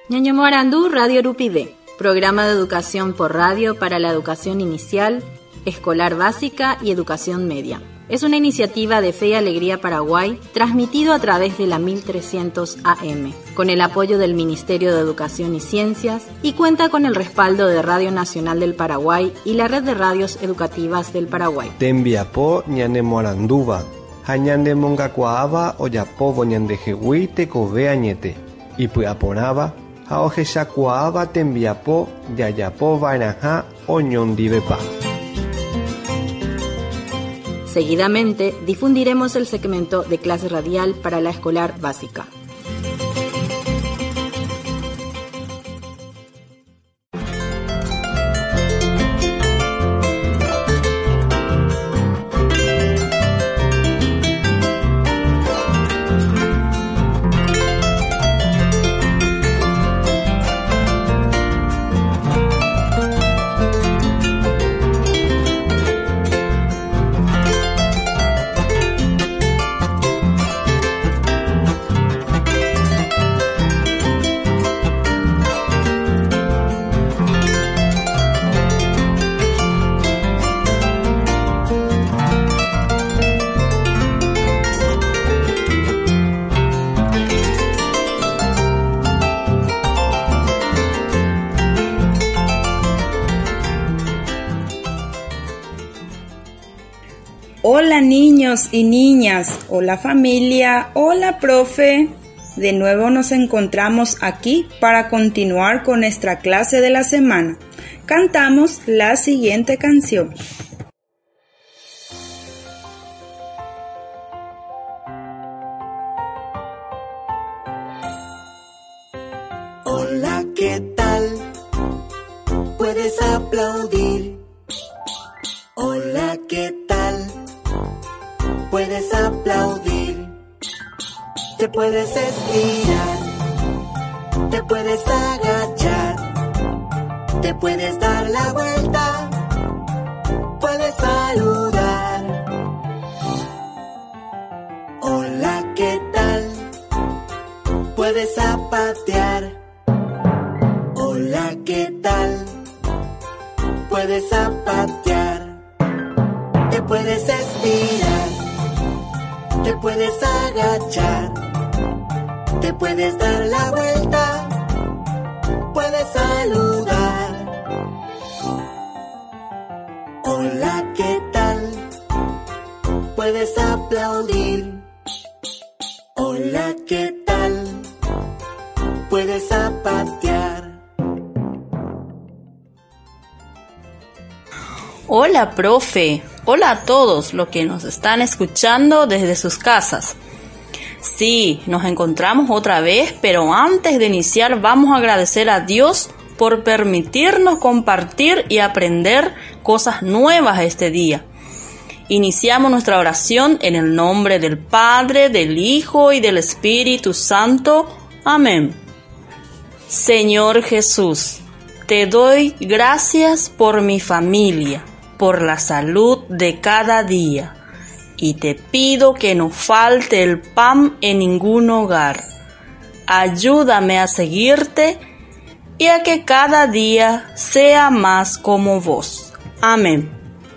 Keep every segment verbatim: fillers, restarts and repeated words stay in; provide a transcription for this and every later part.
Ñaño Morandú, Radio Urupide, programa de educación por radio para la educación inicial, escolar básica y educación media. Es una iniciativa de Fe y Alegría Paraguay, transmitido a través de la mil trescientos A M, con el apoyo del Ministerio de Educación y Ciencias, y cuenta con el respaldo de Radio Nacional del Paraguay y la Red de Radios Educativas del Paraguay. Tembiapo ñane moranduba, hañande mongacuaaba oyapobo ñandejehui tekove añete, y puaporaba, haojeshacuaaba tembiapo yayapo vainaja oñondivepa. Seguidamente difundiremos el segmento de clase radial para la escolar básica. Hola niños y niñas, hola familia, hola profe. De nuevo nos encontramos aquí para continuar con nuestra clase de la semana. Cantamos la siguiente canción. Hola, ¿qué tal? Puedes aplaudir. Hola, ¿qué tal? Puedes aplaudir, te puedes estirar, te puedes agachar, te puedes dar la vuelta, puedes saludar. Hola, ¿qué tal? Puedes zapatear. Hola, ¿qué tal? Puedes zapatear, te puedes estirar, te puedes agachar, te puedes dar la vuelta, puedes saludar. Hola, ¿qué tal? Puedes aplaudir. Hola, ¿qué tal? Puedes zapatear. Hola, profe. Hola a todos los que nos están escuchando desde sus casas. Sí, nos encontramos otra vez, pero antes de iniciar vamos a agradecer a Dios por permitirnos compartir y aprender cosas nuevas este día. Iniciamos nuestra oración en el nombre del Padre, del Hijo y del Espíritu Santo. Amén. Señor Jesús, te doy gracias por mi familia, por la salud de cada día, y te pido que no falte el pan en ningún hogar. Ayúdame a seguirte y a que cada día sea más como vos. Amén.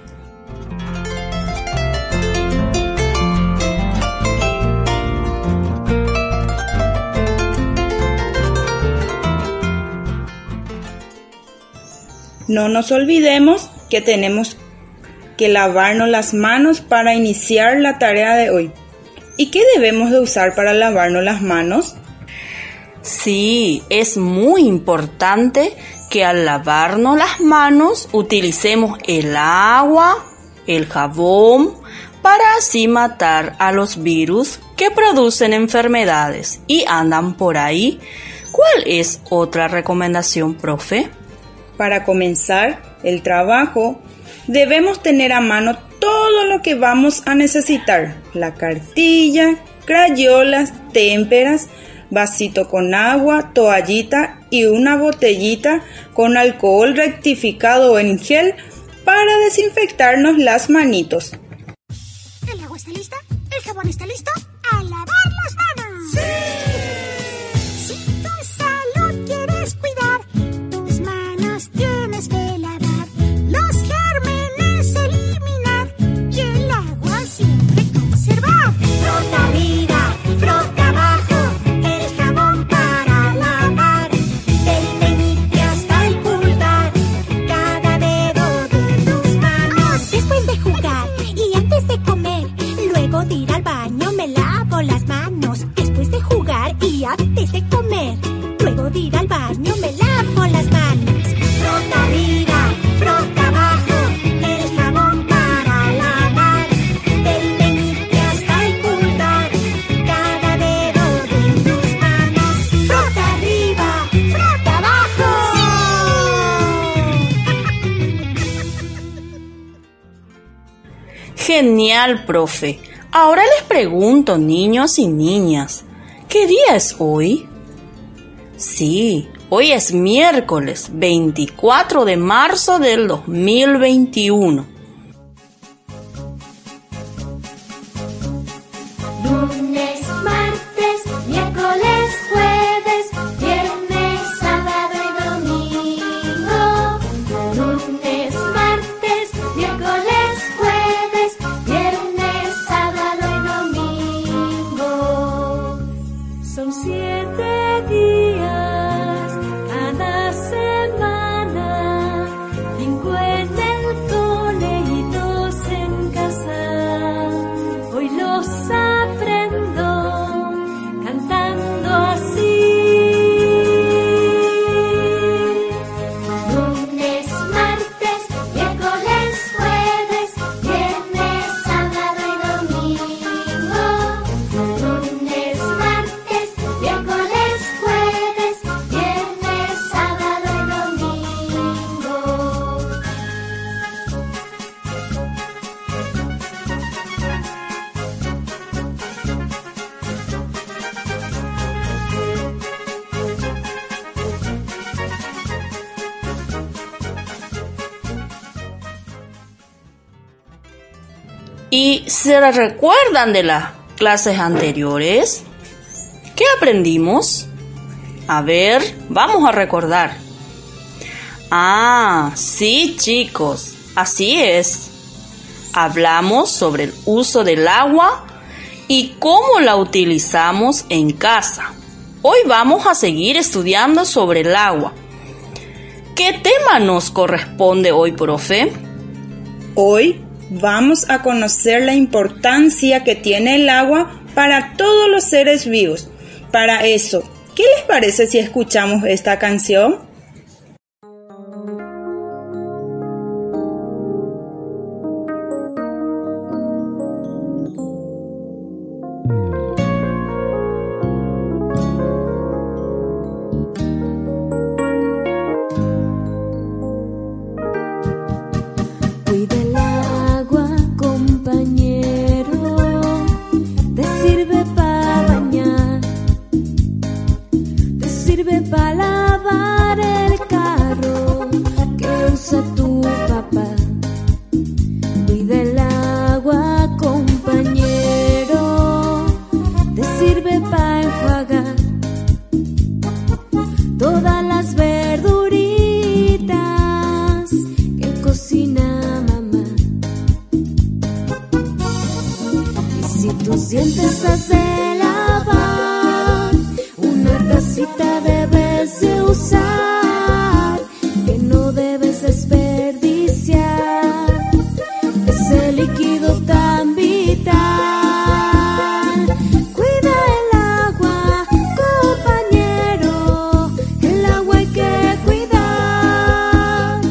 No nos olvidemos que tenemos que lavarnos las manos para iniciar la tarea de hoy. ¿Y qué debemos de usar para lavarnos las manos? Sí, es muy importante que al lavarnos las manos utilicemos el agua, el jabón, para así matar a los virus que producen enfermedades y andan por ahí. ¿Cuál es otra recomendación, profe? Para comenzar el trabajo, debemos tener a mano todo lo que vamos a necesitar: la cartilla, crayolas, témperas, vasito con agua, toallita y una botellita con alcohol rectificado en gel para desinfectarnos las manitos. ¿El agua está lista? ¿El jabón está listo? ¡A lavar las manos! ¡Sí! Si tu salud quiere Genial, profe. Ahora les pregunto, niños y niñas, ¿qué día es hoy? Sí, hoy es miércoles veinticuatro de marzo del dos mil veintiuno. Lunes, martes, miércoles, jueves, viernes, sábado y domingo. Lunes, martes, miércoles, jueves, viernes, sábado y domingo. Son siete días cada semana, cinco en el cole y dos en casa. Hoy los aprendo cantando así. Lunes, martes, miércoles, jueves, viernes, sábado y domingo. Lunes, martes, miércoles, jueves, viernes, sábado y domingo. ¿Y se recuerdan de las clases anteriores? ¿Qué aprendimos? A ver, vamos a recordar. Ah, sí, chicos, así es. Hablamos sobre el uso del agua y cómo la utilizamos en casa. Hoy vamos a seguir estudiando sobre el agua. ¿Qué tema nos corresponde hoy, profe? Hoy vamos a conocer la importancia que tiene el agua para todos los seres vivos. Para eso, ¿qué les parece si escuchamos esta canción? Cuida el agua, compañero, te sirve para bañar, te sirve para lavar el carro que usa tu papá. Cuida el agua, compañero, te sirve para enjuagar todas las verduritas que cocina mamá. Y si tus dientes has de lavar, una tacita debes de usar, que no debes desperdiciar ese líquido tan vital. Cuida el agua, compañero, el agua hay que cuidar.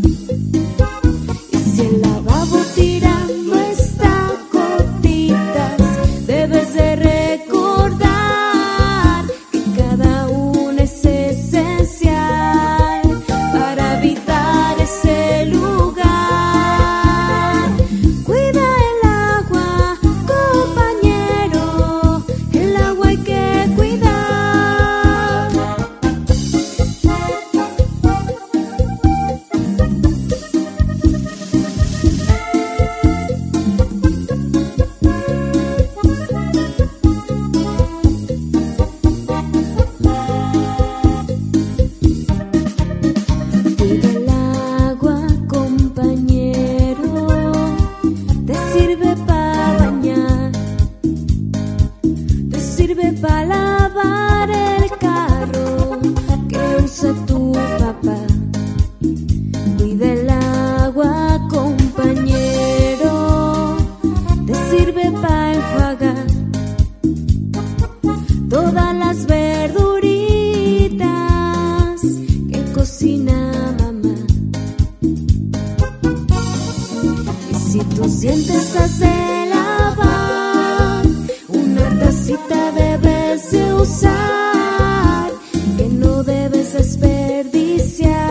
Y si el lavabo tirando está gotitas, debes de recordar que cada una es esencial para evitar ese lugar. Cuida el agua, compañero, el agua hay que cuidar. Cuida el agua, compañero, te sirve para bañar, te sirve para lavar el carro que usa tu papá. Cuida el agua, compañero, te sirve para enjuagar todas las verduritas que cocina mamá. Y si tus dientes has de lavar, una tacita debes de usar, que no debes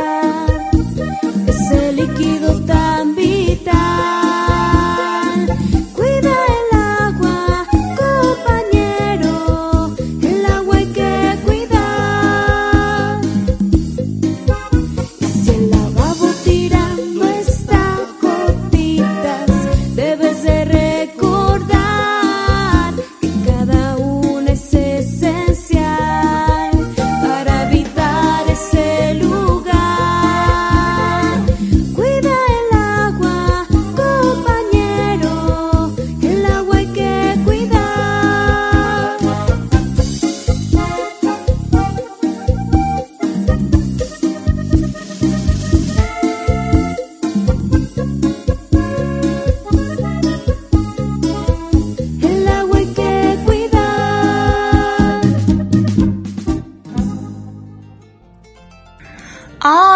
desperdiciar ese líquido tan vital.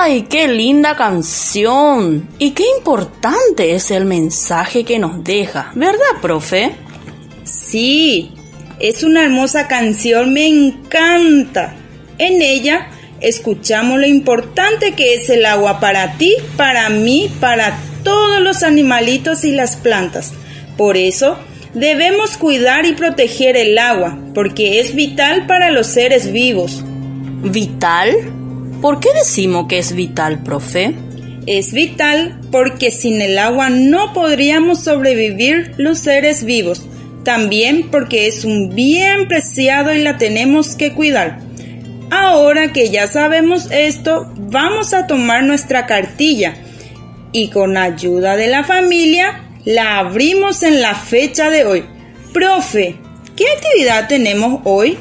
¡Ay, qué linda canción! Y qué importante es el mensaje que nos deja, ¿verdad, profe? Sí, es una hermosa canción, me encanta. En ella escuchamos lo importante que es el agua para ti, para mí, para todos los animalitos y las plantas. Por eso debemos cuidar y proteger el agua, porque es vital para los seres vivos. ¿Vital? ¿Por qué decimos que es vital, profe? Es vital porque sin el agua no podríamos sobrevivir los seres vivos. También porque es un bien preciado y la tenemos que cuidar. Ahora que ya sabemos esto, vamos a tomar nuestra cartilla y con ayuda de la familia la abrimos en la fecha de hoy. Profe, ¿qué actividad tenemos hoy?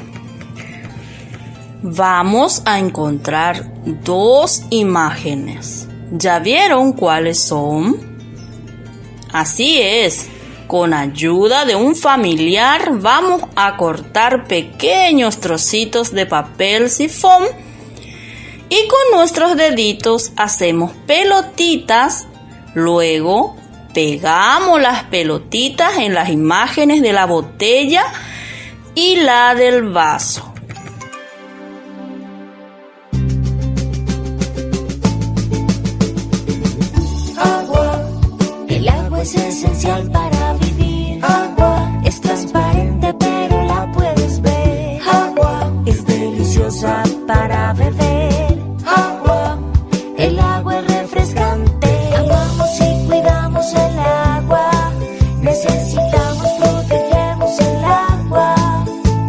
Vamos a encontrar dos imágenes. ¿Ya vieron cuáles son? Así es. Con ayuda de un familiar vamos a cortar pequeños trocitos de papel sifón y con nuestros deditos hacemos pelotitas. Luego pegamos las pelotitas en las imágenes de la botella y la del vaso. Agua, el agua es esencial para vivir. Agua es transparente pero la puedes ver. Agua es deliciosa para beber. Agua, el agua es refrescante. Amamos y cuidamos el agua. Necesitamos, protegemos el agua.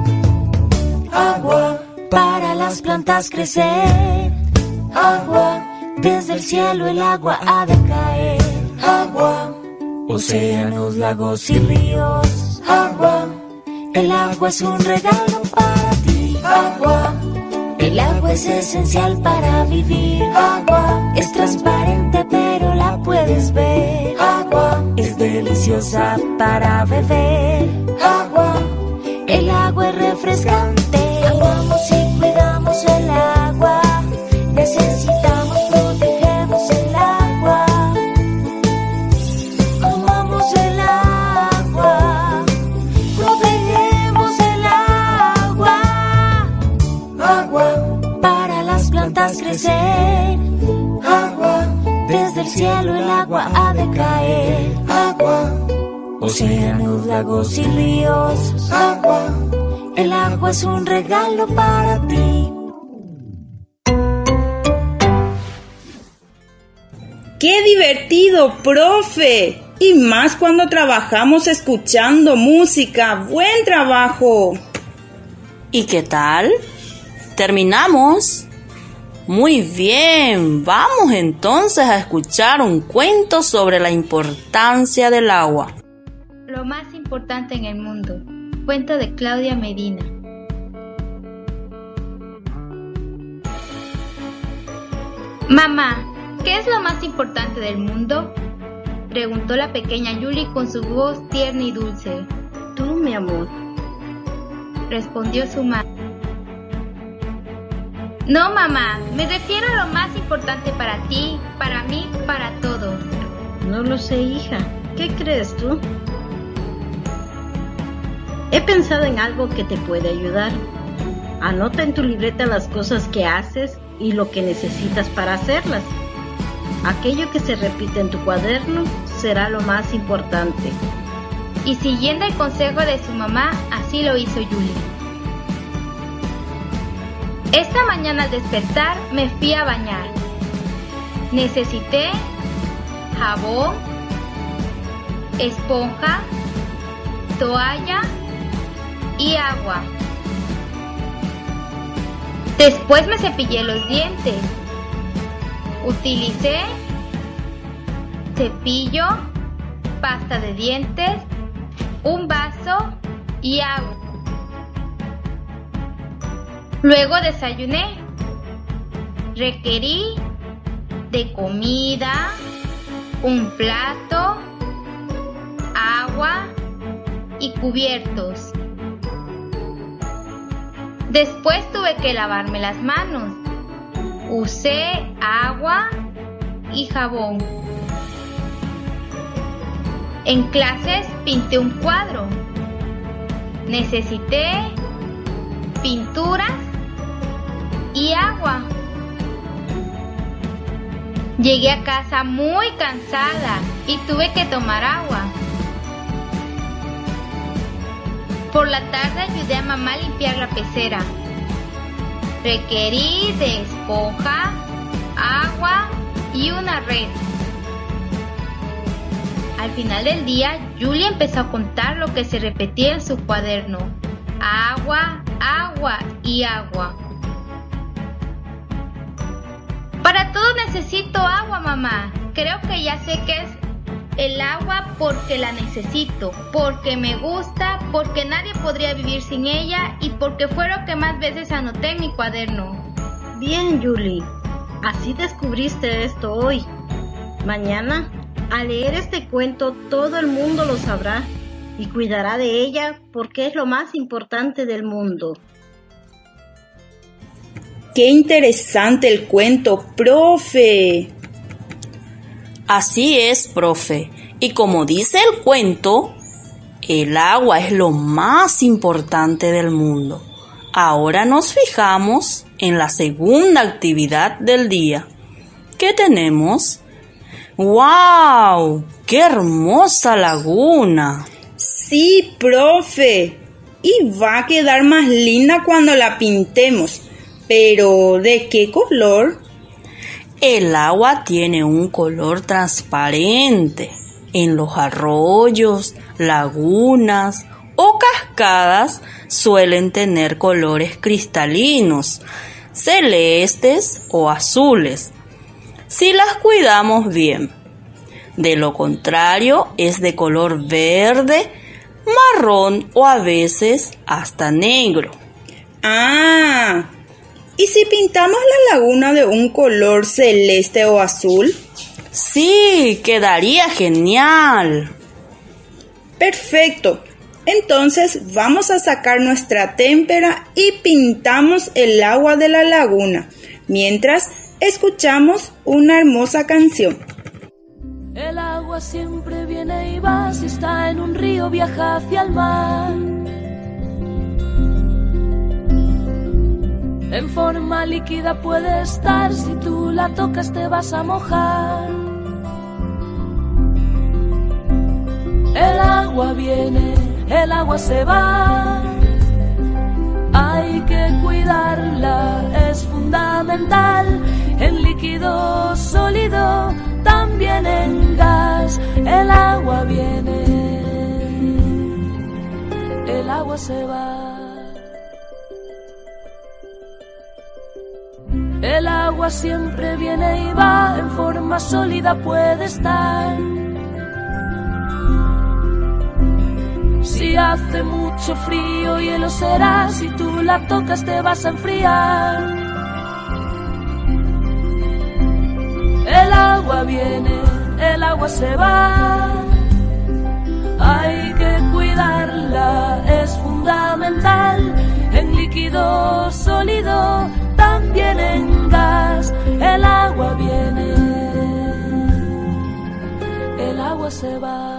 Agua para las plantas crecer. Agua, desde el cielo el agua ha de caer. Agua, océanos, lagos y ríos. Agua, el agua es un regalo para ti. Agua, el agua es esencial para vivir. Agua es transparente pero la puedes ver. Agua es deliciosa para beber. Agua, el agua es refrescante. Amamos y cuidamos el agua. Necesitamos, protegemos el agua. Amamos el agua. Protegemos el agua. Agua para las plantas crecer. Agua desde el cielo el agua ha de caer. Agua, océanos, lagos y ríos. Agua, el agua es un regalo para ti. ¡Qué divertido, profe! Y más cuando trabajamos escuchando música. ¡Buen trabajo! ¿Y qué tal? ¿Terminamos? Muy bien, vamos entonces a escuchar un cuento sobre la importancia del agua. Lo más importante en el mundo. Cuento de Claudia Medina. Mamá, ¿qué es lo más importante del mundo?, preguntó la pequeña Yuli con su voz tierna y dulce. Tú, mi amor, respondió su madre. No, mamá, me refiero a lo más importante para ti, para mí, para todos. No lo sé, hija. ¿Qué crees tú? He pensado en algo que te puede ayudar. Anota en tu libreta las cosas que haces y lo que necesitas para hacerlas. Aquello que se repite en tu cuaderno será lo más importante. Y siguiendo el consejo de su mamá, así lo hizo Yuli. Esta mañana al despertar me fui a bañar. Necesité jabón, esponja, toalla y agua. Después me cepillé los dientes. Utilicé cepillo, pasta de dientes, un vaso y agua. Luego desayuné. Requerí de comida, un plato, agua y cubiertos. Después tuve que lavarme las manos. Usé agua y jabón. En clases pinté un cuadro. Necesité pinturas y agua. Llegué a casa muy cansada y tuve que tomar agua. Por la tarde ayudé a mamá a limpiar la pecera. Requerí de esponja, agua y una red. Al final del día, Julie empezó a contar lo que se repetía en su cuaderno. Agua, agua y agua. Para todo necesito agua, mamá. Creo que ya sé qué es el agua porque la necesito, porque me gusta, porque nadie podría vivir sin ella y porque fue lo que más veces anoté en mi cuaderno. Bien, Julie. Así descubriste esto hoy. Mañana, al leer este cuento, todo el mundo lo sabrá y cuidará de ella porque es lo más importante del mundo. ¡Qué interesante el cuento, profe! Así es, profe. Y como dice el cuento, el agua es lo más importante del mundo. Ahora nos fijamos en la segunda actividad del día. ¿Qué tenemos? ¡Wow! ¡Qué hermosa laguna! Sí, profe. Y va a quedar más linda cuando la pintemos. ¿Pero de qué color? El agua tiene un color transparente. En los arroyos, lagunas o cascadas suelen tener colores cristalinos, celestes o azules, si las cuidamos bien. De lo contrario, es de color verde, marrón o a veces hasta negro. ¡Ah! ¿Y si pintamos la laguna de un color celeste o azul? Sí, quedaría genial. Perfecto. Entonces vamos a sacar nuestra témpera y pintamos el agua de la laguna, mientras escuchamos una hermosa canción. El agua siempre viene y va, si está en un río viaja hacia el mar. En forma líquida puede estar, si tú la tocas te vas a mojar. El agua viene, el agua se va. Hay que cuidarla, es fundamental. En líquido sólido, también en gas. El agua viene, el agua se va. El agua siempre viene y va, en forma sólida puede estar. Si hace mucho frío, hielo será, si tú la tocas te vas a enfriar. El agua viene, el agua se va. Hay que cuidarla, es fundamental. En líquido sólido, también en gas. El agua viene, el agua se va.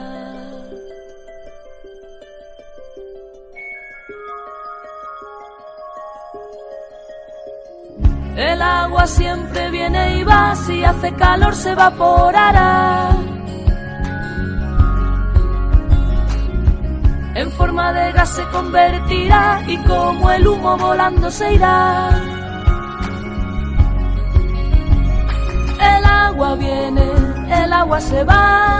El agua siempre viene y va, si hace calor se evaporará. En forma de gas se convertirá y como el humo volando se irá. El agua viene, el agua se va.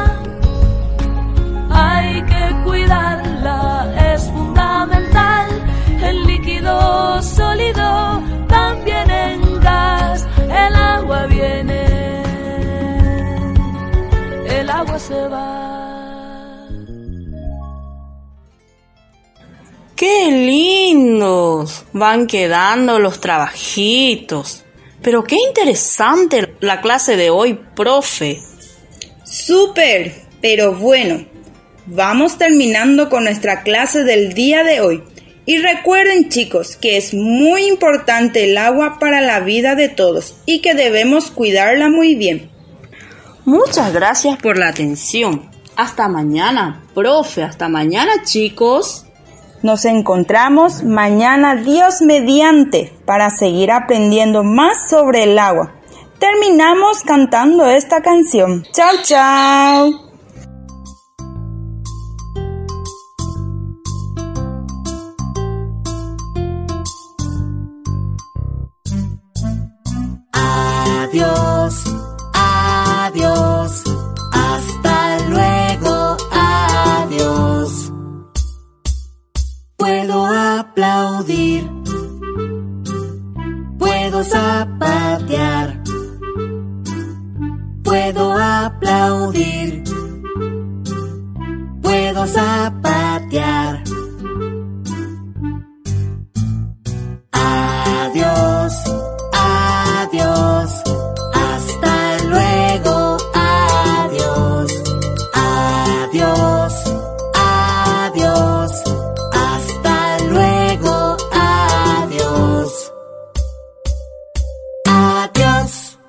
Hay que cuidarla, es fundamental. En líquido sólido, también en gas. El agua viene, el agua se va. ¡Qué lindos! Van quedando los trabajitos. Pero qué interesante la clase de hoy, profe. ¡Súper! Pero bueno, vamos terminando con nuestra clase del día de hoy. Y recuerden, chicos, que es muy importante el agua para la vida de todos y que debemos cuidarla muy bien. Muchas gracias por la atención. Hasta mañana, profe. Hasta mañana, chicos. Nos encontramos mañana, Dios mediante, para seguir aprendiendo más sobre el agua. Terminamos cantando esta canción. ¡Chao, chao! Adiós, adiós, hasta luego, adiós. Puedo aplaudir, puedo zapatear, puedo aplaudir, puedo zapatear. Adiós, adiós, hasta luego, adiós, adiós, adiós, hasta luego, adiós, adiós.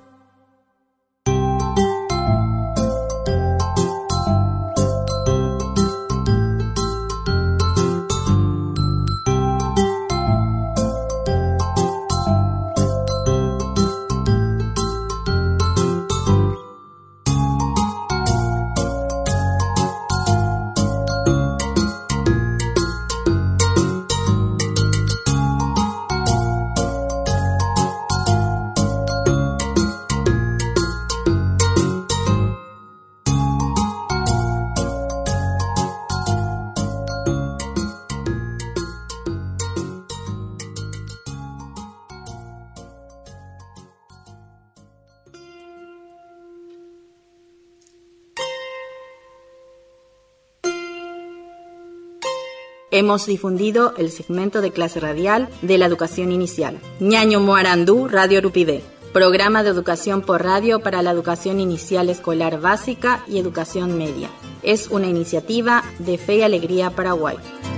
Hemos difundido el segmento de clase radial de la educación inicial. Ñaño Moarandú, Radio Rupibé. Programa de educación por radio para la educación inicial escolar básica y educación media. Es una iniciativa de Fe y Alegría Paraguay.